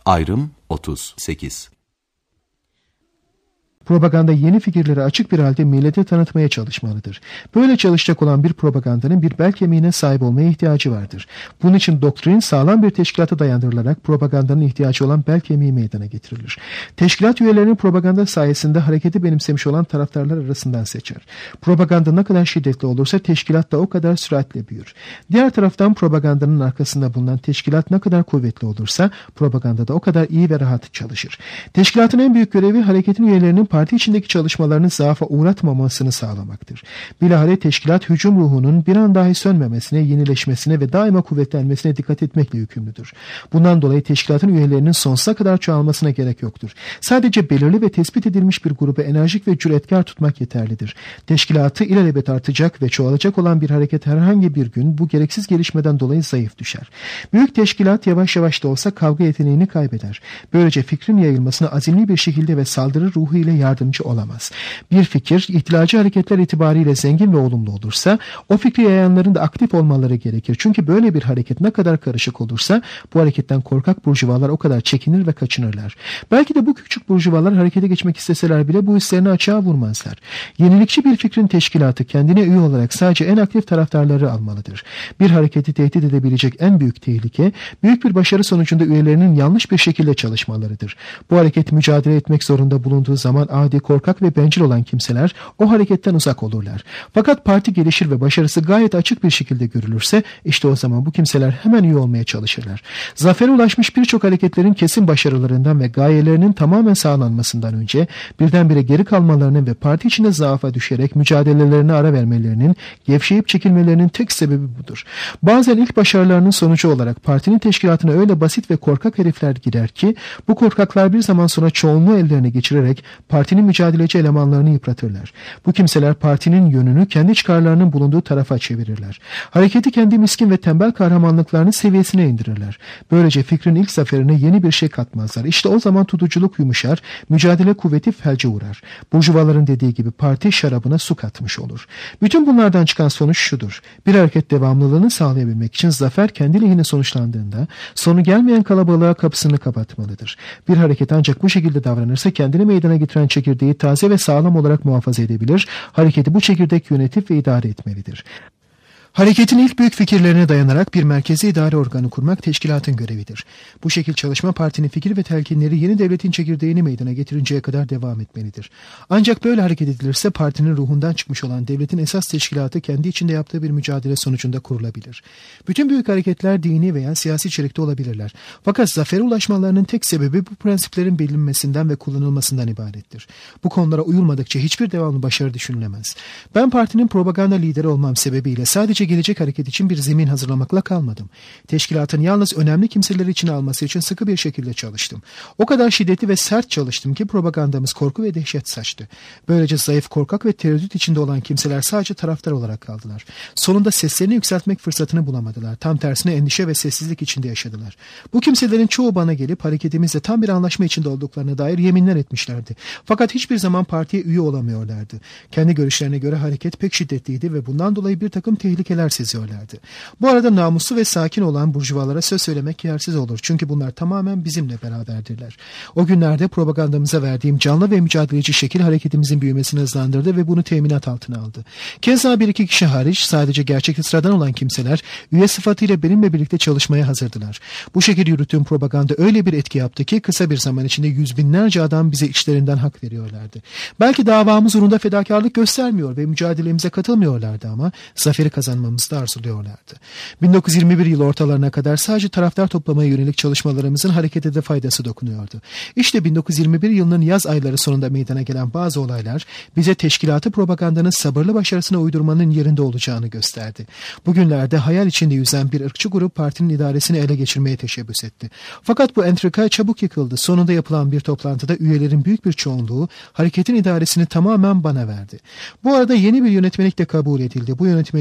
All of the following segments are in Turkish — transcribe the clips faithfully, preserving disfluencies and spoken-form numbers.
Ayrım otuz sekiz. Propaganda yeni fikirleri açık bir halde millete tanıtmaya çalışmalıdır. Böyle çalışacak olan bir propagandanın bir bel kemiğine sahip olmaya ihtiyacı vardır. Bunun için doktrin sağlam bir teşkilata dayandırılarak propagandanın ihtiyacı olan bel kemiği meydana getirilir. Teşkilat üyelerinin propaganda sayesinde hareketi benimsemiş olan taraftarlar arasından seçer. Propaganda ne kadar şiddetli olursa teşkilat da o kadar süratle büyür. Diğer taraftan propagandanın arkasında bulunan teşkilat ne kadar kuvvetli olursa propaganda da o kadar iyi ve rahat çalışır. Teşkilatın en büyük görevi hareketin üyelerinin parti içindeki çalışmalarını zaafa uğratmamasını sağlamaktır. Bilahare teşkilat hücum ruhunun bir an dahi sönmemesine, yenileşmesine ve daima kuvvetlenmesine dikkat etmekle yükümlüdür. Bundan dolayı teşkilatın üyelerinin sonsuza kadar çoğalmasına gerek yoktur. Sadece belirli ve tespit edilmiş bir grubu enerjik ve cüretkar tutmak yeterlidir. Teşkilatı ilelebet artacak ve çoğalacak olan bir hareket herhangi bir gün bu gereksiz gelişmeden dolayı zayıf düşer. Büyük teşkilat yavaş yavaş da olsa kavga yeteneğini kaybeder. Böylece fikrin yayılmasına azimli bir şekilde ve saldırı ruhu ile yardımcı olamaz. Bir fikir ihtilacı hareketler itibariyle zengin ve olumlu olursa o fikri yayanların da aktif olmaları gerekir. Çünkü böyle bir hareket ne kadar karışık olursa bu hareketten korkak burjuvalar o kadar çekinir ve kaçınırlar. Belki de bu küçük burjuvalar harekete geçmek isteseler bile bu hislerini açığa vurmazlar. Yenilikçi bir fikrin teşkilatı kendine üye olarak sadece en aktif taraftarları almalıdır. Bir hareketi tehdit edebilecek en büyük tehlike büyük bir başarı sonucunda üyelerinin yanlış bir şekilde çalışmalarıdır. Bu hareket mücadele etmek zorunda bulunduğu zaman adi, korkak ve bencil olan kimseler o hareketten uzak olurlar. Fakat parti gelişir ve başarısı gayet açık bir şekilde görülürse işte o zaman bu kimseler hemen üye olmaya çalışırlar. Zafere ulaşmış birçok hareketlerin kesin başarılarından ve gayelerinin tamamen sağlanmasından önce birdenbire geri kalmalarının ve parti içinde zaafa düşerek mücadelelerine ara vermelerinin, gevşeyip çekilmelerinin tek sebebi budur. Bazen ilk başarılarının sonucu olarak partinin teşkilatına öyle basit ve korkak herifler girer ki bu korkaklar bir zaman sonra çoğunluğu ellerine geçirerek partinin mücadeleci elemanlarını yıpratırlar. Bu kimseler partinin yönünü kendi çıkarlarının bulunduğu tarafa çevirirler. Hareketi kendi miskin ve tembel kahramanlıklarını seviyesine indirirler. Böylece fikrin ilk zaferine yeni bir şey katmazlar. İşte o zaman tutuculuk yumuşar, mücadele kuvveti felce uğrar. Burjuvaların dediği gibi parti şarabına su katmış olur. Bütün bunlardan çıkan sonuç şudur. Bir hareket devamlılığını sağlayabilmek için zafer kendi lehine sonuçlandığında sonu gelmeyen kalabalığa kapısını kapatmalıdır. Bir hareket ancak bu şekilde davranırsa kendini meydana getiren çekirdeği taze ve sağlam olarak muhafaza edebilir, hareketi bu çekirdek yönetip ve idare etmelidir. Hareketin ilk büyük fikirlerine dayanarak bir merkezi idare organı kurmak teşkilatın görevidir. Bu şekil çalışma partinin fikir ve telkinleri yeni devletin çekirdeğini meydana getirinceye kadar devam etmelidir. Ancak böyle hareket edilirse partinin ruhundan çıkmış olan devletin esas teşkilatı kendi içinde yaptığı bir mücadele sonucunda kurulabilir. Bütün büyük hareketler dini veya siyasi içerikte olabilirler. Fakat zafere ulaşmalarının tek sebebi bu prensiplerin bilinmesinden ve kullanılmasından ibarettir. Bu konulara uyulmadıkça hiçbir devamlı başarı düşünülemez. Ben partinin propaganda lideri olmam sebebiyle sadece gelecek hareket için bir zemin hazırlamakla kalmadım. Teşkilatın yalnız önemli kimseleri içine alması için sıkı bir şekilde çalıştım. O kadar şiddetli ve sert çalıştım ki propagandamız korku ve dehşet saçtı. Böylece zayıf, korkak ve tereddüt içinde olan kimseler sadece taraftar olarak kaldılar. Sonunda seslerini yükseltmek fırsatını bulamadılar. Tam tersine endişe ve sessizlik içinde yaşadılar. Bu kimselerin çoğu bana gelip hareketimizle tam bir anlaşma içinde olduklarına dair yeminler etmişlerdi. Fakat hiçbir zaman partiye üye olamıyorlardı. Kendi görüşlerine göre hareket pek şiddetliydi ve bundan dolayı bir takım tehlikeler seziyorlardı. Bu arada namuslu ve sakin olan burjuvalara söz söylemek yersiz olur. Çünkü bunlar tamamen bizimle beraberdirler. O günlerde propagandamıza verdiğim canlı ve mücadeleci şekil hareketimizin büyümesini hızlandırdı ve bunu teminat altına aldı. Keza bir iki kişi hariç sadece gerçekte sıradan olan kimseler üye sıfatıyla benimle birlikte çalışmaya hazırdılar. Bu şekilde yürüttüğüm propaganda öyle bir etki yaptı ki kısa bir zaman içinde yüz binlerce adam bize içlerinden hak veriyorlardı. Belki davamız uğrunda fedakarlık göstermiyor ve mücadelemize katılmıyorlardı ama zaferi kazanmamızı da arzuluyorlardı. bin dokuz yüz yirmi bir yıl ortalarına kadar sadece taraftar toplamaya yönelik çalışmalarımızın harekete de faydası dokunuyordu. İşte bin dokuz yüz yirmi bir yılının yaz ayları sonunda meydana gelen bazı olaylar bize teşkilatı propagandanın sabırlı başarısına uydurmanın yerinde olacağını gösterdi. Bugünlerde hayal içinde yüzen bir ırkçı grup partinin idaresini ele geçirmeye teşebbüs etti. Fakat bu entrika çabuk yıkıldı. Sonunda yapılan bir toplantıda üyelerin büyük bir çoğunluğu hareketin idaresini tamamen bana verdi. Bu arada yeni bir yönetmelik de kabul edildi. Bu yönetmeliğe göre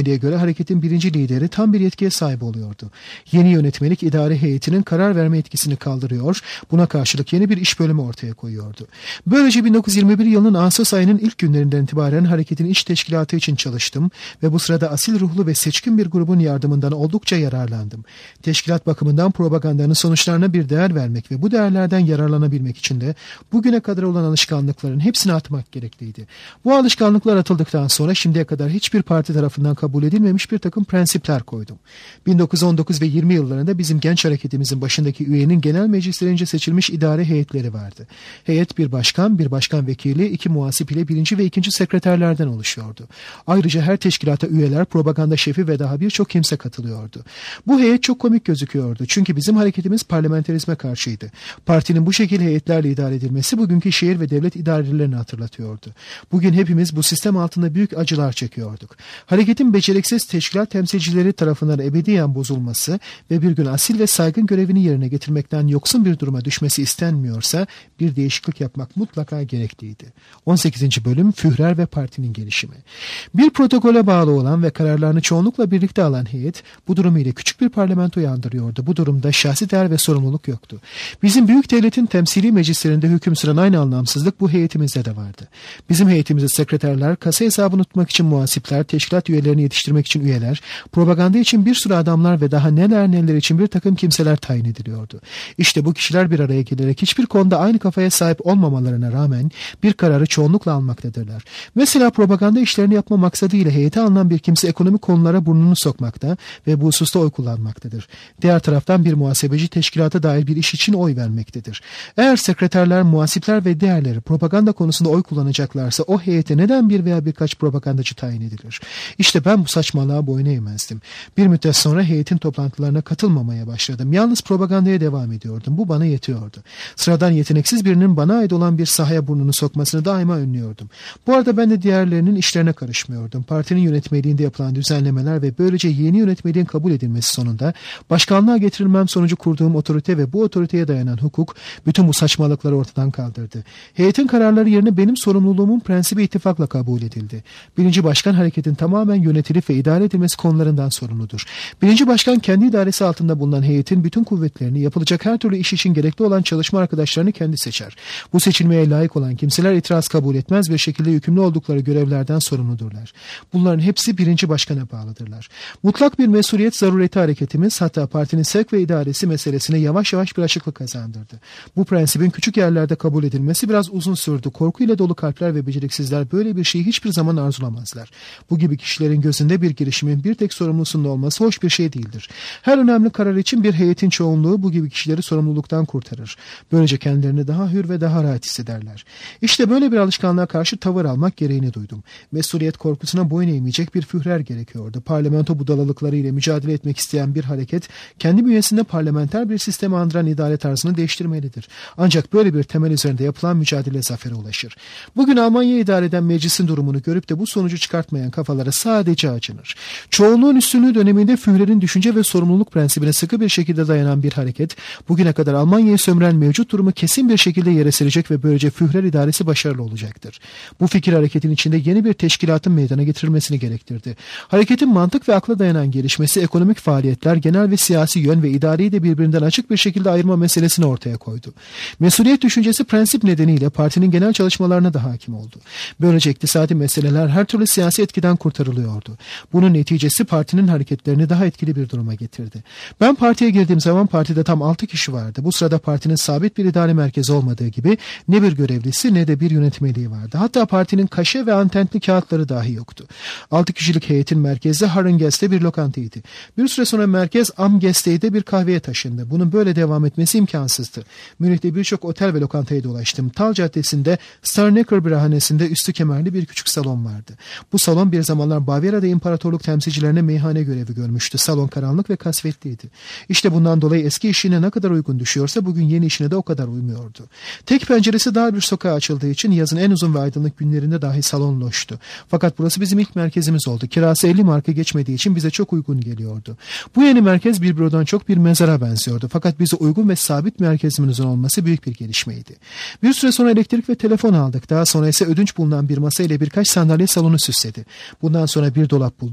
hareketin birinci lideri tam bir yetkiye sahip oluyordu. Yeni yönetmelik idare heyetinin karar verme etkisini kaldırıyor, buna karşılık yeni bir iş bölümü ortaya koyuyordu. Böylece bin dokuz yüz yirmi bir yılının Ağustos ayının ilk günlerinden itibaren hareketin iç teşkilatı için çalıştım ve bu sırada asil ruhlu ve seçkin bir grubun yardımından oldukça yararlandım. Teşkilat bakımından propagandanın sonuçlarına bir değer vermek ve bu değerlerden yararlanabilmek için de bugüne kadar olan alışkanlıkların hepsini atmak gerekliydi. Bu alışkanlıklar atıldıktan sonra şimdiye kadar hiçbir parti tarafından kabul edilmemiş bir takım prensipler koydum. bin dokuz yüz on dokuz ve yirmi yıllarında bizim genç hareketimizin başındaki üyenin genel meclislerince seçilmiş idare heyetleri vardı. Heyet bir başkan, bir başkan vekili, iki muhasip ile birinci ve ikinci sekreterlerden oluşuyordu. Ayrıca her teşkilata üyeler, propaganda şefi ve daha birçok kimse katılıyordu. Bu heyet çok komik gözüküyordu çünkü bizim hareketimiz parlamenterizme karşıydı. Partinin bu şekilde heyetlerle idare edilmesi bugünkü şehir ve devlet idarelerini hatırlatıyordu. Bugün hepimiz bu sistem altında büyük acılar çekiyorduk. Hareketin beceriksiz teşkilat temsilcileri tarafından ebediyen bozulması ve bir gün asil ve saygın görevini yerine getirmekten yoksun bir duruma düşmesi istenmiyorsa bir değişiklik yapmak mutlaka gerekliydi. on sekizinci bölüm Führer ve partinin gelişimi. Bir protokole bağlı olan ve kararlarını çoğunlukla birlikte alan heyet bu durumu ile küçük bir parlamentoyu andırıyordu. Bu durumda şahsi değer ve sorumluluk yoktu. Bizim büyük devletin temsili meclislerinde hüküm süren aynı anlamsızlık bu heyetimizde de vardı. Bizim heyetimizde sekreterler, kasa hesabını tutmak için muhasipler, teşkilat üyelerini yetiştirmek için üyeler, propaganda için bir sürü adamlar ve daha neler neler için bir takım kimseler tayin ediliyordu. İşte bu kişiler bir araya gelerek hiçbir konuda aynı kafaya sahip olmamalarına rağmen bir kararı çoğunlukla almaktadırlar. Mesela propaganda işlerini yapma maksadıyla heyete alınan bir kimse ekonomik konulara burnunu sokmakta ve bu hususta oy kullanmaktadır. Diğer taraftan bir muhasebeci teşkilata dair bir iş için oy vermektedir. Eğer sekreterler, muhasipler ve diğerleri propaganda konusunda oy kullanacaklarsa o heyete neden bir veya birkaç propagandacı tayin edilir? İşte ben bu saçmalığa boyun eğmezdim. Bir müddet sonra heyetin toplantılarına katılmamaya başladım. Yalnız propagandaya devam ediyordum. Bu bana yetiyordu. Sıradan yeteneksiz birinin bana ait olan bir sahaya burnunu sokmasını daima önlüyordum. Bu arada ben de diğerlerinin işlerine karışmıyordum. Partinin yönetmeliğinde yapılan düzenlemeler ve böylece yeni yönetmeliğin kabul edilmesi sonunda başkanlığa getirilmem sonucu kurduğum otorite ve bu otoriteye dayanan hukuk bütün bu saçmalıkları ortadan kaldırdı. Heyetin kararları yerine benim sorumluluğumun prensibi ittifakla kabul edildi. Birinci başkan hareketin tamamen yönetilip ve idare edilmesi konularından sorumludur. Birinci başkan kendi idaresi altında bulunan heyetin bütün kuvvetlerini, yapılacak her türlü iş için gerekli olan çalışma arkadaşlarını kendi seçer. Bu seçilmeye layık olan kimseler itiraz kabul etmez bir şekilde yükümlü oldukları görevlerden sorumludurlar. Bunların hepsi birinci başkana bağlıdırlar. Mutlak bir mesuliyet zarureti hareketimiz hatta partinin sevk ve idaresi meselesine yavaş yavaş bir açıklık kazandırdı. Bu prensibin küçük yerlerde kabul edilmesi biraz uzun sürdü. Korkuyla dolu kalpler ve beceriksizler böyle bir şeyi hiçbir zaman arzulamazlar. Bu gibi kişilerin gözünde bir girişimin bir tek sorumlusunun olması hoş bir şey değildir. Her önemli karar için bir heyetin çoğunluğu bu gibi kişileri sorumluluktan kurtarır. Böylece kendilerini daha hür ve daha rahat hissederler. İşte böyle bir alışkanlığa karşı tavır almak gereğini duydum. Mesuliyet korkusuna boyun eğmeyecek bir führer gerekiyordu. Parlamento budalalıkları ile mücadele etmek isteyen bir hareket kendi bünyesinde parlamenter bir sistemi andıran idare tarzını değiştirmelidir. Ancak böyle bir temel üzerinde yapılan mücadele zafere ulaşır. Bugün Almanya'yı idare eden meclisin durumunu görüp de bu sonucu çıkartmayan kafalara sadece acınır. Çoğunluğun üstünlüğü döneminde Führer'in düşünce ve sorumluluk prensibine sıkı bir şekilde dayanan bir hareket, bugüne kadar Almanya'yı sömüren mevcut durumu kesin bir şekilde yere serecek ve böylece Führer idaresi başarılı olacaktır. Bu fikir hareketin içinde yeni bir teşkilatın meydana getirilmesini gerektirdi. Hareketin mantık ve akla dayanan gelişmesi, ekonomik faaliyetler, genel ve siyasi yön ve idareyi de birbirinden açık bir şekilde ayırma meselesini ortaya koydu. Mesuliyet düşüncesi prensip nedeniyle partinin genel çalışmalarına da hakim oldu. Böylece iktisadi meseleler her türlü siyasi etkiden kurtarılıyordu. Bunun neticesi partinin hareketlerini daha etkili bir duruma getirdi. Ben partiye girdiğim zaman partide tam altı kişi vardı. Bu sırada partinin sabit bir idare merkezi olmadığı gibi ne bir görevlisi ne de bir yönetmeliği vardı. Hatta partinin kaşe ve antentli kağıtları dahi yoktu. altı kişilik heyetin merkezi Haringest'te bir lokantaydı. Bir süre sonra merkez Amgest'te bir kahveye taşındı. Bunun böyle devam etmesi imkansızdı. Münih'te birçok otel ve lokantaya dolaştım. Tal Caddesi'nde Starnecker Birhanesi'nde üstü kemerli bir küçük salon vardı. Bu salon bir zamanlar Bavyera'da imparatorluk temsilcilerine meyhane görevi görmüştü. Salon karanlık ve kasvetliydi. İşte bundan dolayı eski işine ne kadar uygun düşüyorsa bugün yeni işine de o kadar uymuyordu. Tek penceresi dar bir sokağa açıldığı için yazın en uzun ve aydınlık günlerinde dahi salon loştu. Fakat burası bizim ilk merkezimiz oldu. Kirası elli marka geçmediği için bize çok uygun geliyordu. Bu yeni merkez bir bürodan çok bir mezara benziyordu. Fakat bize uygun ve sabit merkezimizin olması büyük bir gelişmeydi. Bir süre sonra elektrik ve telefon aldık. Daha sonra ise ödünç bulunan bir masa ile birkaç sandalye salonu süsledi. Bundan sonra bir dolap bulduk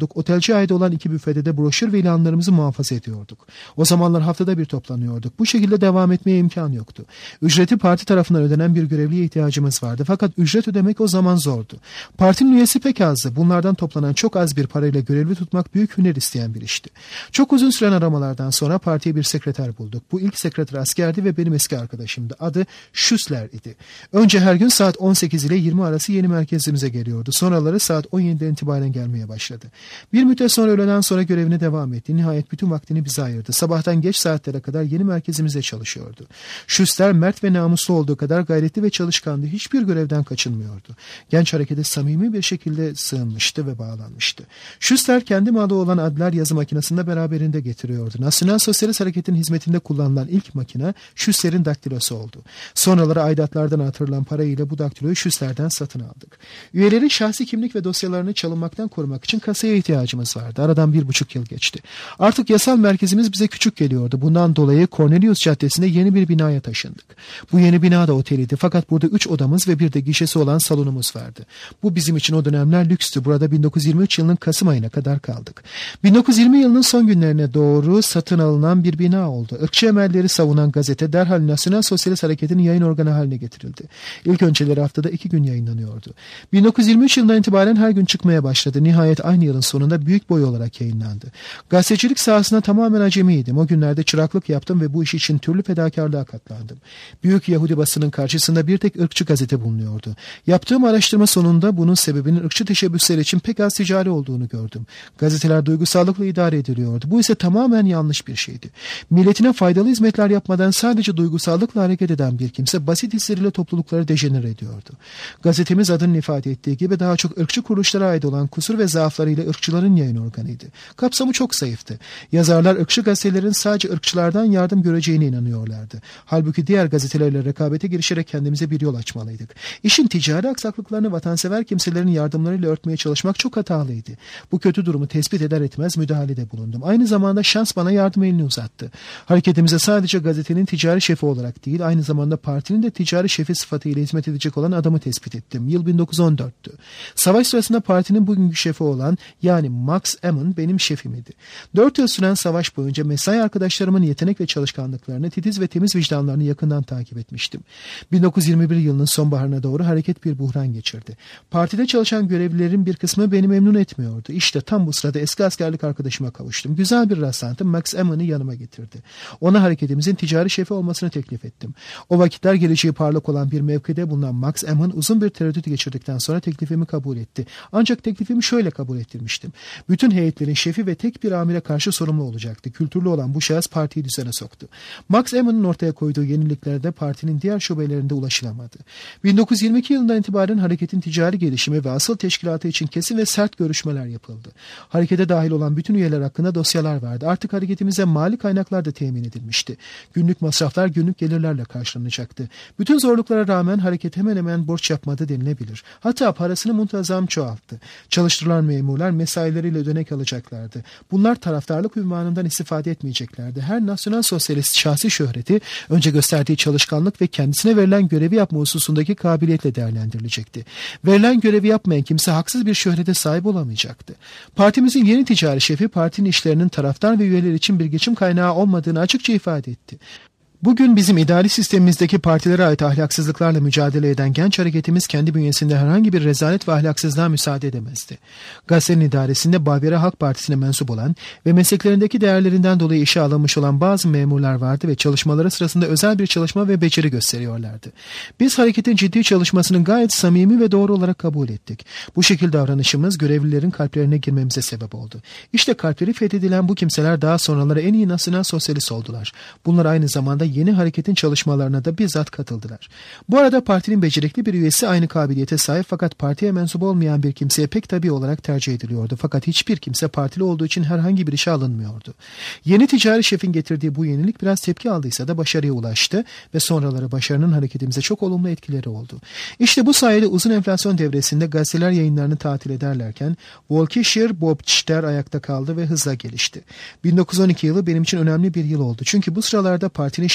bulduk. Otelciye ait olan iki büfede de broşür ve ilanlarımızı muhafaza ediyorduk. O zamanlar haftada bir toplanıyorduk. Bu şekilde devam etmeye imkan yoktu. Ücreti parti tarafından ödenen bir görevliye ihtiyacımız vardı. Fakat ücret ödemek o zaman zordu. Partinin üyesi pek azdı. Bunlardan toplanan çok az bir parayla görevli tutmak büyük hüner isteyen bir işti. Çok uzun süren aramalardan sonra partiye bir sekreter bulduk. Bu ilk sekreter askerdi ve benim eski arkadaşımdı. Adı Schussler idi. Önce her gün saat on sekiz ile yirmi arası yeni merkezimize geliyordu. Sonraları saat on yediden itibaren gelmeye başladı. Bir müddet sonra öğleden sonra görevine devam etti. Nihayet bütün vaktini bize ayırdı. Sabahtan geç saatlere kadar yeni merkezimizde çalışıyordu. Schussler mert ve namuslu olduğu kadar gayretli ve çalışkandı. Hiçbir görevden kaçınmıyordu. Genç harekete samimi bir şekilde sığınmıştı ve bağlanmıştı. Schussler kendi malı olan Adler yazı makinesinde beraberinde getiriyordu. Nasyonal Sosyalist Hareket'in hizmetinde kullanılan ilk makine Schussler'in daktilosu oldu. Sonraları aidatlardan artırılan parayla bu daktiloyu Schussler'den satın aldık. Üyelerin şahsi kimlik ve dosyalarını çalınmaktan korumak için kasaya ihtiyacımız vardı. Aradan bir buçuk yıl geçti. Artık yasal merkezimiz bize küçük geliyordu. Bundan dolayı Cornelius Caddesi'nde yeni bir binaya taşındık. Bu yeni bina da oteliydi. Fakat burada üç odamız ve bir de gişesi olan salonumuz vardı. Bu bizim için o dönemler lükstü. Burada bin dokuz yüz yirmi üç yılının Kasım ayına kadar kaldık. bin dokuz yüz yirmi yılının son günlerine doğru satın alınan bir bina oldu. Irkçı emelleri savunan gazete derhal Nasyonal Sosyalist Hareket'in yayın organı haline getirildi. İlk önceleri haftada iki gün yayınlanıyordu. bin dokuz yüz yirmi üç yılından itibaren her gün çıkmaya başladı. Nihayet aynı yılın sonunda büyük boy olarak yayınlandı. Gazetecilik sahasına tamamen acemiydim. O günlerde çıraklık yaptım ve bu iş için türlü fedakarlığa katlandım. Büyük Yahudi basının karşısında bir tek ırkçı gazete bulunuyordu. Yaptığım araştırma sonunda bunun sebebinin ırkçı teşebbüsler için pek az ticari olduğunu gördüm. Gazeteler duygusallıkla idare ediliyordu. Bu ise tamamen yanlış bir şeydi. Milletine faydalı hizmetler yapmadan sadece duygusallıkla hareket eden bir kimse basit hisleriyle toplulukları dejenere ediyordu. Gazetemiz adının ifade ettiği gibi daha çok ırkçı kuruluşlara ait olan kusur ve zaaflarıyla ırkçıların yayın organıydı. Kapsamı çok zayıftı. Yazarlar ırkçı gazetelerin sadece ırkçılardan yardım göreceğine inanıyorlardı. Halbuki diğer gazetelerle rekabete girişerek kendimize bir yol açmalıydık. İşin ticari aksaklıklarını vatansever kimselerin yardımlarıyla örtmeye çalışmak çok hatalıydı. Bu kötü durumu tespit eder etmez müdahalede bulundum. Aynı zamanda şans bana yardım elini uzattı. Hareketimize sadece gazetenin ticari şefi olarak değil, aynı zamanda partinin de ticari şefi sıfatıyla hizmet edecek olan adamı tespit ettim. Yıl bin dokuz yüz on dörttü. Savaş sırasında partinin bugünkü şefi olan yani Max Emmon benim şefim idi. Dört yıl süren savaş boyunca mesai arkadaşlarımın yetenek ve çalışkanlıklarını, titiz ve temiz vicdanlarını yakından takip etmiştim. bin dokuz yüz yirmi bir yılının sonbaharına doğru hareket bir buhran geçirdi. Partide çalışan görevlilerin bir kısmı beni memnun etmiyordu. İşte tam bu sırada eski askerlik arkadaşıma kavuştum. Güzel bir rastlantı Max Emmon'u yanıma getirdi. Ona hareketimizin ticari şefi olmasını teklif ettim. O vakitler geleceği parlak olan bir mevkide bulunan Max Emmon uzun bir tereddüt geçirdikten sonra teklifimi kabul etti. Ancak teklifimi şöyle kabul ettirmiştim. Bütün heyetlerin şefi ve tek bir amire karşı sorumlu olacaktı. Kültürlü olan bu şahıs partiyi düzene soktu. Max Emmon'un ortaya koyduğu yeniliklerde partinin diğer şubelerinde ulaşılamadı. bin dokuz yüz yirmi iki yılından itibaren hareketin ticari gelişimi ve asıl teşkilatı için kesin ve sert görüşmeler yapıldı. Harekete dahil olan bütün üyeler hakkında dosyalar vardı. Artık hareketimize mali kaynaklar da temin edilmişti. Günlük masraflar günlük gelirlerle karşılanacaktı. Bütün zorluklara rağmen hareket hemen hemen borç yapmadı denilebilir. Hatta parasını muntazam çoğalttı. Çalıştırılan memurlar mesaileriyle ödenek alacaklardı. Bunlar taraftarlık ünvanından istifade etmeyeceklerdi. Her nasyonal sosyalist şahsi şöhreti önce gösterdiği çalışkanlık ve kendisine verilen görevi yapma hususundaki kabiliyetle değerlendirilecekti. Verilen görevi yapmayan kimse haksız bir şöhrete sahip olamayacaktı. Partimizin yeni ticari şefi partinin işlerinin taraftar ve üyeler için bir geçim kaynağı olmadığını açıkça ifade etti. Bugün bizim idari sistemimizdeki partilere ait ahlaksızlıklarla mücadele eden genç hareketimiz kendi bünyesinde herhangi bir rezalet ve ahlaksızlığa müsaade edemezdi. Gazetenin idaresinde Bavyera Halk Partisi'ne mensup olan ve mesleklerindeki değerlerinden dolayı işe alınmış olan bazı memurlar vardı ve çalışmaları sırasında özel bir çalışma ve beceri gösteriyorlardı. Biz hareketin ciddi çalışmasını gayet samimi ve doğru olarak kabul ettik. Bu şekilde davranışımız görevlilerin kalplerine girmemize sebep oldu. İşte kalpleri fethedilen bu kimseler daha sonraları en iyi nasyonal sosyalist oldular. Bunlar aynı zamanda yeni hareketin çalışmalarına da bizzat katıldılar. Bu arada partinin becerikli bir üyesi aynı kabiliyete sahip fakat partiye mensup olmayan bir kimseye pek tabii olarak tercih ediliyordu. Fakat hiçbir kimse partili olduğu için herhangi bir işe alınmıyordu. Yeni ticari şefin getirdiği bu yenilik biraz tepki aldıysa da başarıya ulaştı ve sonraları başarının hareketimize çok olumlu etkileri oldu. İşte bu sayede uzun enflasyon devresinde gazeteler yayınlarını tatil ederlerken Volkischer Bobster ayakta kaldı ve hızla gelişti. bin dokuz yüz on iki yılı benim için önemli bir yıl oldu. Çünkü bu sıralarda partinin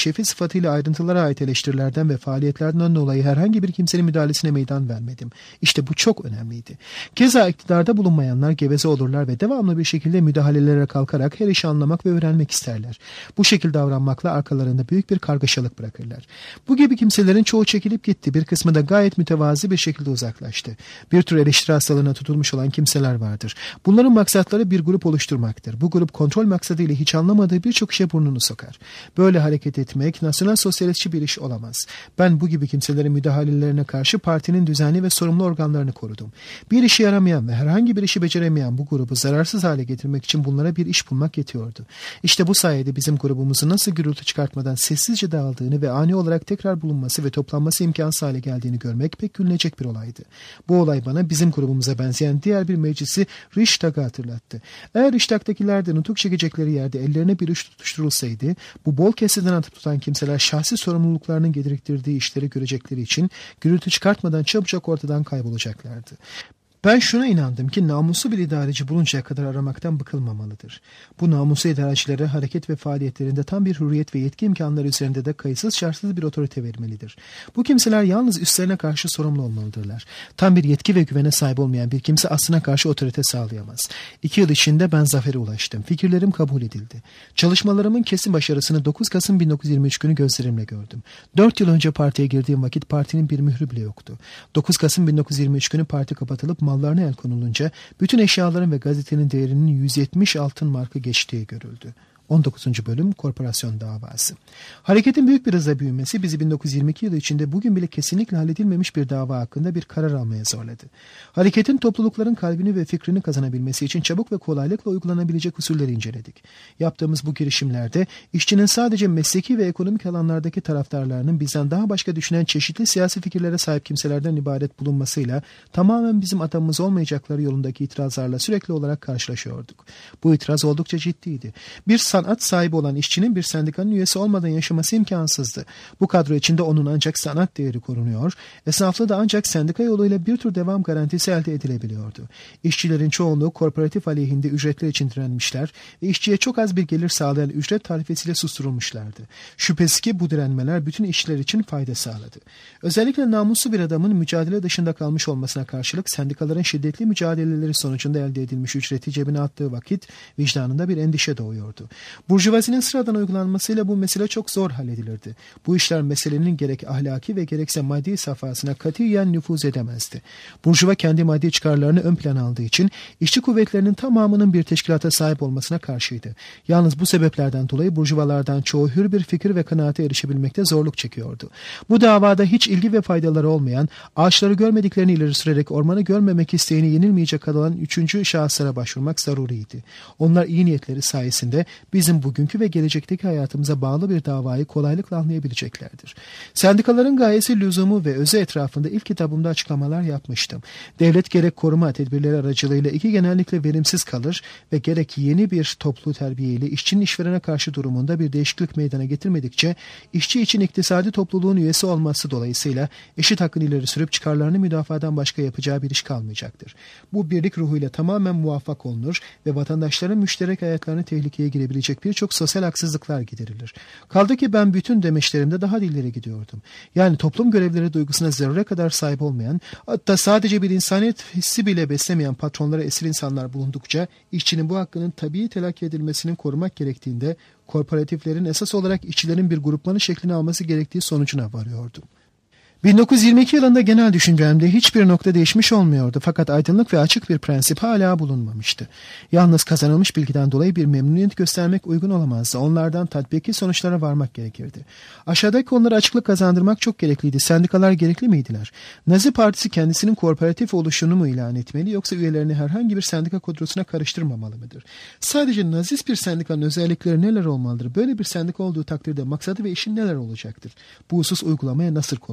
şefi sıfatıyla ayrıntılara ait eleştirilerden ve faaliyetlerden dolayı herhangi bir kimsenin müdahalesine meydan vermedim. İşte bu çok önemliydi. Keza iktidarda bulunmayanlar geveze olurlar ve devamlı bir şekilde müdahalelere kalkarak her işi anlamak ve öğrenmek isterler. Bu şekilde davranmakla arkalarında büyük bir kargaşalık bırakırlar. Bu gibi kimselerin çoğu çekilip gitti. Bir kısmı da gayet mütevazi bir şekilde uzaklaştı. Bir tür eleştiri hastalığına tutulmuş olan kimseler vardır. Bunların maksatları bir grup oluşturmaktır. Bu grup kontrol maksadıyla hiç anlamadığı birçok işe burnunu sokar. Böyle hareket etmek nasyonal sosyalistçi bir iş olamaz. Ben bu gibi kimselerin müdahalelerine karşı partinin düzenli ve sorumlu organlarını korudum. Bir işe yaramayan ve herhangi bir işi beceremeyen bu grubu zararsız hale getirmek için bunlara bir iş bulmak yetiyordu. İşte bu sayede bizim grubumuzun nasıl gürültü çıkartmadan sessizce dağıldığını ve ani olarak tekrar bulunması ve toplanması imkansız hale geldiğini görmek pek gülünecek bir olaydı. Bu olay bana bizim grubumuza benzeyen diğer bir meclisi Richtag'ı hatırlattı. Eğer Richtag'dakiler de nutuk çekecekleri yerde ellerine bir uç tutuşturulsaydı, bu bol keseden atıp tutan kimseler şahsi sorumluluklarının gerektirdiği işleri görecekleri için gürültü çıkartmadan çabucak ortadan kaybolacaklardı. Ben şuna inandım ki namuslu bir idareci buluncaya kadar aramaktan bıkılmamalıdır. Bu namuslu idarecilere hareket ve faaliyetlerinde tam bir hürriyet ve yetki imkanları üzerinde de kayıtsız şartsız bir otorite vermelidir. Bu kimseler yalnız üstlerine karşı sorumlu olmalıdırlar. Tam bir yetki ve güvene sahip olmayan bir kimse aslına karşı otorite sağlayamaz. İki yıl içinde ben zafere ulaştım. Fikirlerim kabul edildi. Çalışmalarımın kesin başarısını dokuz Kasım bin dokuz yüz yirmi üç günü gözlerimle gördüm. Dört yıl önce partiye girdiğim vakit partinin bir mührü bile yoktu. dokuz Kasım bin dokuz yüz yirmi üç günü parti kapatılıp mallarına el konulunca bütün eşyaların ve gazetenin değerinin yüz yetmiş altın markı geçtiği görüldü. on dokuzuncu bölüm Korporasyon Davası. Hareketin büyük bir hızla büyümesi bizi bin dokuz yüz yirmi iki yılı içinde bugün bile kesinlikle halledilmemiş bir dava hakkında bir karar almaya zorladı. Hareketin toplulukların kalbini ve fikrini kazanabilmesi için çabuk ve kolaylıkla uygulanabilecek usulleri inceledik. Yaptığımız bu girişimlerde işçinin sadece mesleki ve ekonomik alanlardaki taraftarlarının bizden daha başka düşünen çeşitli siyasi fikirlere sahip kimselerden ibaret bulunmasıyla tamamen bizim adamımız olmayacakları yolundaki itirazlarla sürekli olarak karşılaşıyorduk. Bu itiraz oldukça ciddiydi. Bir sanat sahibi olan işçinin bir sendikanın üyesi olmadan yaşaması imkansızdı. Bu kadro içinde onun ancak sanat değeri korunuyor, esnaflı da ancak sendika yoluyla bir tür devam garantisi elde edilebiliyordu. İşçilerin çoğunluğu korporatif aleyhinde ücretler için direnmişler ve işçiye çok az bir gelir sağlayan ücret tarifesiyle susturulmuşlardı. Şüphesiz ki bu direnmeler bütün işçiler için fayda sağladı. Özellikle namuslu bir adamın mücadele dışında kalmış olmasına karşılık sendikaların şiddetli mücadeleleri sonucunda elde edilmiş ücreti cebine attığı vakit vicdanında bir endişe doğuyordu. Burjuvazinin sıradan uygulanmasıyla bu mesele çok zor halledilirdi. Bu işler meselenin gerek ahlaki ve gerekse maddi safhasına katiyen nüfuz edemezdi. Burjuva kendi maddi çıkarlarını ön plana aldığı için işçi kuvvetlerinin tamamının bir teşkilata sahip olmasına karşıydı. Yalnız bu sebeplerden dolayı burjuvalardan çoğu hür bir fikir ve kanaate erişebilmekte zorluk çekiyordu. Bu davada hiç ilgi ve faydaları olmayan, ağaçları görmediklerini ileri sürerek ormanı görmemek isteğini yenilmeyecek olan üçüncü şahıslara başvurmak zaruriydi. Onlar iyi niyetleri sayesinde bizim bugünkü ve gelecekteki hayatımıza bağlı bir davayı kolaylıkla anlayabileceklerdir. Sendikaların gayesi, lüzumu ve özü etrafında ilk kitabımda açıklamalar yapmıştım. Devlet gerek koruma tedbirleri aracılığıyla iki genellikle verimsiz kalır ve gerek yeni bir toplu terbiyeyle işçinin işverene karşı durumunda bir değişiklik meydana getirmedikçe işçi için iktisadi topluluğun üyesi olması dolayısıyla eşit hakkını ileri sürüp çıkarlarını müdafadan başka yapacağı bir iş kalmayacaktır. Bu birlik ruhuyla tamamen muvaffak olunur ve vatandaşların müşterek hayatlarını tehlikeye girebilecek birçok sosyal haksızlıklar giderilir. Kaldı ki ben bütün demeçlerimde daha ileri gidiyordum. Yani toplum görevleri duygusuna zerre kadar sahip olmayan, hatta sadece bir insaniyet hissi bile beslemeyen patronlara esir insanlar bulundukça işçinin bu hakkının tabii telakki edilmesini korumak gerektiğinde korporatiflerin esas olarak işçilerin bir grupmanı şeklini alması gerektiği sonucuna varıyordum. bin dokuz yüz yirmi iki yılında genel düşüncemde hiçbir nokta değişmiş olmuyordu fakat aydınlık ve açık bir prensip hala bulunmamıştı. Yalnız kazanılmış bilgiden dolayı bir memnuniyet göstermek uygun olamazdı. Onlardan tatbiki sonuçlara varmak gerekirdi. Aşağıdaki konulara açıklık kazandırmak çok gerekliydi. Sendikalar gerekli miydiler? Nazi Partisi kendisinin korporatif oluşunu mu ilan etmeli yoksa üyelerini herhangi bir sendika kadrosuna karıştırmamalı mıdır? Sadece nazist bir sendikanın özellikleri neler olmalıdır? Böyle bir sendika olduğu takdirde maksadı ve işin neler olacaktır? Bu husus uygulamaya nasıl konulacak?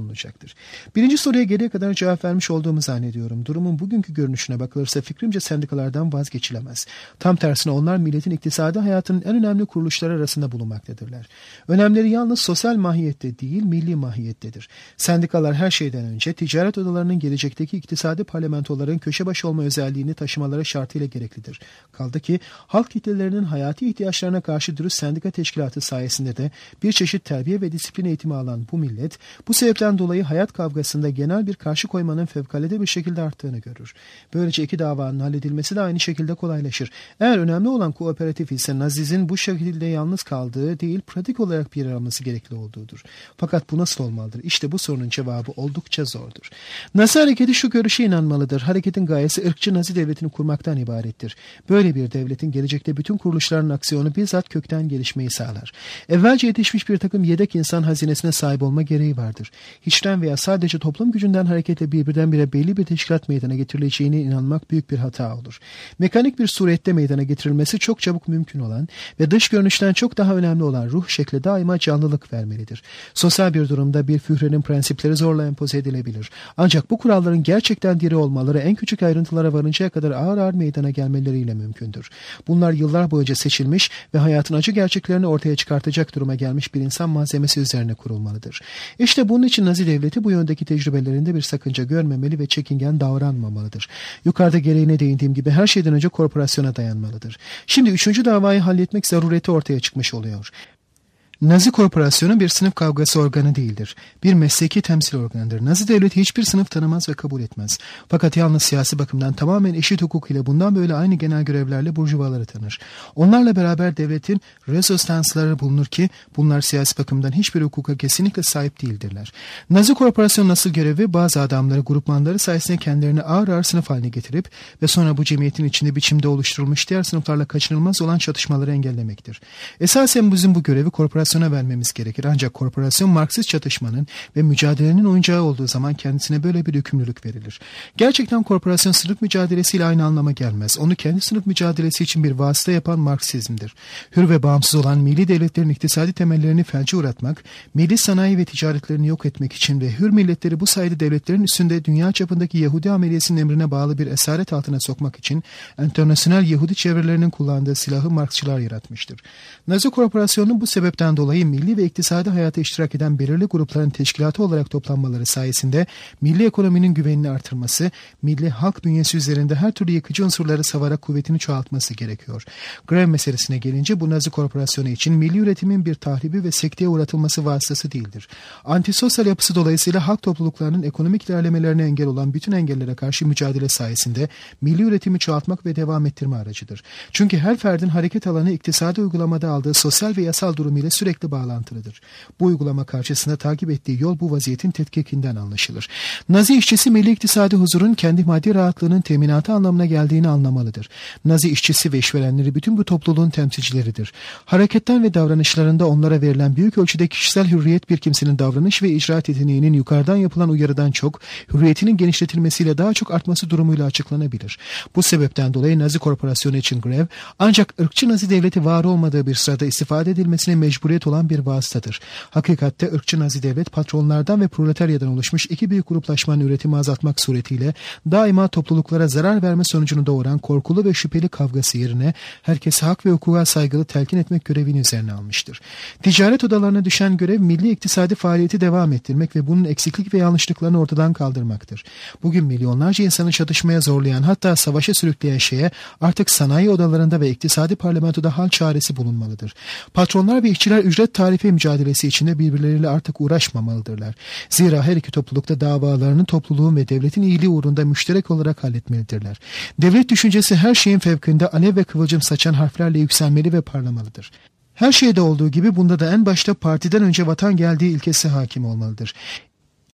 olacaktır. Birinci soruya geriye kadar cevap vermiş olduğumu zannediyorum. Durumun bugünkü görünüşüne bakılırsa fikrimce sendikalardan vazgeçilemez. Tam tersine onlar milletin iktisadi hayatının en önemli kuruluşları arasında bulunmaktadırlar. Önemleri yalnız sosyal mahiyette değil, milli mahiyettedir. Sendikalar her şeyden önce ticaret odalarının gelecekteki iktisadi parlamentoların köşe başı olma özelliğini taşımaları şartıyla gereklidir. Kaldı ki halk kitlelerinin hayati ihtiyaçlarına karşı dürüst sendika teşkilatı sayesinde de bir çeşit terbiye ve disiplin eğitimi alan bu millet, bu sebepten dolayı hayat kavgasında genel bir karşı koymanın fevkalade bir şekilde arttığını görür. Böylece iki davanın halledilmesi de aynı şekilde kolaylaşır. Eğer önemli olan kooperatif ise Naziz'in bu şekilde yalnız kaldığı değil, pratik olarak bir araması gerekli olduğudur. Fakat bu nasıl olmalıdır? İşte bu sorunun cevabı oldukça zordur. Nazi hareketi şu görüşe inanmalıdır. Hareketin gayesi ırkçı Nazi devletini kurmaktan ibarettir. Böyle bir devletin gelecekte bütün kuruluşların aksiyonu bizzat kökten gelişmeyi sağlar. Evvelce yetişmiş bir takım yedek insan hazinesine sahip olma gereği vardır. Hiçten veya sadece toplum gücünden hareketle birdenbire belli bir teşkilat meydana getirileceğine inanmak büyük bir hata olur. Mekanik bir surette meydana getirilmesi çok çabuk mümkün olan ve dış görünüşten çok daha önemli olan ruh şekli daima canlılık vermelidir. Sosyal bir durumda bir führerin prensipleri zorla empoze edilebilir. Ancak bu kuralların gerçekten diri olmaları en küçük ayrıntılara varıncaya kadar ağır ağır meydana gelmeleriyle mümkündür. Bunlar yıllar boyunca seçilmiş ve hayatın acı gerçeklerini ortaya çıkartacak duruma gelmiş bir insan malzemesi üzerine kurulmalıdır. İşte bunun için Nazi devleti bu yöndeki tecrübelerinde bir sakınca görmemeli ve çekingen davranmamalıdır. Yukarıda gereğine değindiğim gibi her şeyden önce korporasyona dayanmalıdır. Şimdi üçüncü davayı halletmek zarureti ortaya çıkmış oluyor. Nazi korporasyonu bir sınıf kavgası organı değildir. Bir mesleki temsil organıdır. Nazi devleti hiçbir sınıf tanımaz ve kabul etmez. Fakat yalnız siyasi bakımdan tamamen eşit hukuk ile bundan böyle aynı genel görevlerle burjuvaları tanır. Onlarla beraber devletin rezostansları bulunur ki bunlar siyasi bakımdan hiçbir hukuka kesinlikle sahip değildirler. Nazi korporasyonun asıl görevi bazı adamları, grupmanları sayesinde kendilerini ağır ağır sınıf haline getirip ve sonra bu cemiyetin içinde biçimde oluşturulmuş diğer sınıflarla kaçınılmaz olan çatışmaları engellemektir. Esasen bizim bu görevi korporasyona vermemiz gerekir. Ancak korporasyon Marksist çatışmanın ve mücadelenin oyuncağı olduğu zaman kendisine böyle bir yükümlülük verilir. Gerçekten korporasyon sınıf mücadelesiyle aynı anlama gelmez. Onu kendi sınıf mücadelesi için bir vasıta yapan Marksizmdir. Hür ve bağımsız olan milli devletlerin iktisadi temellerini felce uğratmak, milli sanayi ve ticaretlerini yok etmek için ve hür milletleri bu sayede devletlerin üstünde dünya çapındaki Yahudi ameliyesinin emrine bağlı bir esaret altına sokmak için internasyonel Yahudi çevrelerinin kullandığı silahı Marksçılar yaratmıştır. Nazi korporasyonunun bu sebepten dolayı milli ve iktisadi hayata iştirak eden belirli grupların teşkilatı olarak toplanmaları sayesinde milli ekonominin güvenini artırması, milli halk bünyesi üzerinde her türlü yıkıcı unsurları savarak kuvvetini çoğaltması gerekiyor. Grev meselesine gelince bu Nazi korporasyonu için milli üretimin bir tahribi ve sekteye uğratılması vasıtası değildir. Antisosyal yapısı dolayısıyla halk topluluklarının ekonomik ilerlemelerine engel olan bütün engellere karşı mücadele sayesinde milli üretimi çoğaltmak ve devam ettirme aracıdır. Çünkü her ferdin hareket alanı iktisadi uygulamada aldığı sosyal ve yasal durum ile sürekli bağlantılıdır. Bu uygulama karşısında takip ettiği yol bu vaziyetin tetkikinden anlaşılır. Nazi işçisi milli iktisadi huzurun kendi maddi rahatlığının teminatı anlamına geldiğini anlamalıdır. Nazi işçisi ve işverenleri bütün bu topluluğun temsilcileridir. Hareketten ve davranışlarında onlara verilen büyük ölçüde kişisel hürriyet bir kimsenin davranış ve icraat yeteneğinin yukarıdan yapılan uyarıdan çok, hürriyetinin genişletilmesiyle daha çok artması durumuyla açıklanabilir. Bu sebepten dolayı Nazi korporasyonu için grev, ancak ırkçı Nazi devleti var olmadığı bir sırada istifade edilmesine mecburiyet olan bir vasıtadır. Hakikatte ırkçı Nazi devlet patronlardan ve proletaryadan oluşmuş iki büyük gruplaşmanın üretimi azaltmak suretiyle daima topluluklara zarar verme sonucunu doğuran korkulu ve şüpheli kavgası yerine herkese hak ve hukuka saygılı telkin etmek görevini üzerine almıştır. Ticaret odalarına düşen görev milli iktisadi faaliyeti devam ettirmek ve bunun eksiklik ve yanlışlıklarını ortadan kaldırmaktır. Bugün milyonlarca insanı çatışmaya zorlayan, hatta savaşa sürükleyen şeye artık sanayi odalarında ve iktisadi parlamentoda hal çaresi bulunmalıdır. Patronlar ve işçiler ücret tarife mücadelesi içinde birbirleriyle artık uğraşmamalıdırlar. Zira her iki toplulukta davalarını topluluğun ve devletin iyiliği uğrunda müşterek olarak halletmelidirler. Devlet düşüncesi her şeyin fevkinde alev ve kıvılcım saçan harflerle yükselmeli ve parlamalıdır. Her şeyde olduğu gibi bunda da en başta partiden önce vatan geldiği ilkesi hakim olmalıdır.